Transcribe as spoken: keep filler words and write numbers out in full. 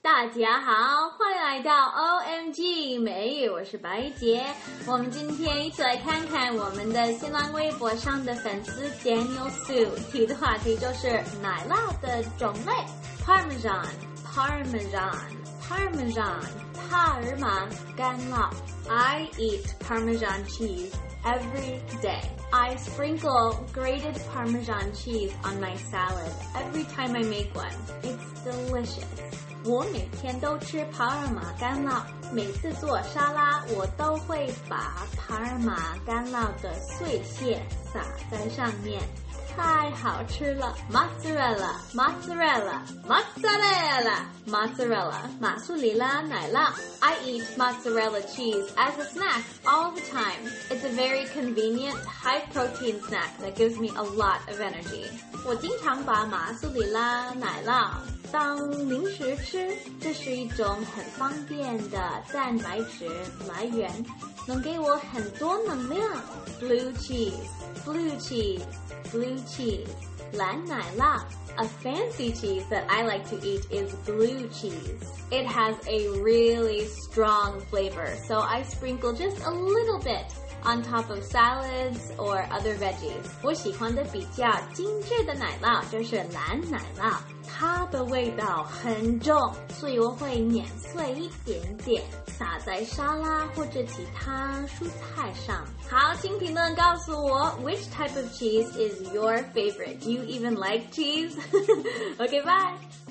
大家好，欢迎来到 O M G 美语，我是白洁。我们今天一起来看看我们的新浪微博上的粉丝 Daniel Sue 提的话题就是奶酪的种类 Parmesan, Parmesan, Parmesan 帕尔玛干酪 I eat Parmesan cheese every day. I sprinkle grated Parmesan cheese on my salad every time I make one. It's delicious. 我每天都吃帕尔玛干酪，每次做沙拉我都会把帕尔玛干酪的碎屑撒在上面，太好吃了 Mozzarella, Mozzarella, Mozzarella, Mozzarella 马苏里拉奶酪 I eat mozzarella cheese as a snack all the time. It's a very convenient, high-protein snack that gives me a lot of energy. 我经常把马苏里拉奶酪当零食吃，这是一种很方便的蛋白质来源，能给我很多能量 Blue cheese, blue cheese, blue cheese 蓝奶酪 A fancy cheese that I like to eat is blue cheese. It has a really strong flavor, so I sprinkle just a little bit on top of salads or other veggies. 我喜欢的比较精致的奶酪就是蓝奶酪，它的味道很重，所以我会碾碎一点点，撒在沙拉或者其他蔬菜上。好，请评论告诉我 which type of cheese is your favorite? Do you even like cheese? Okay, bye!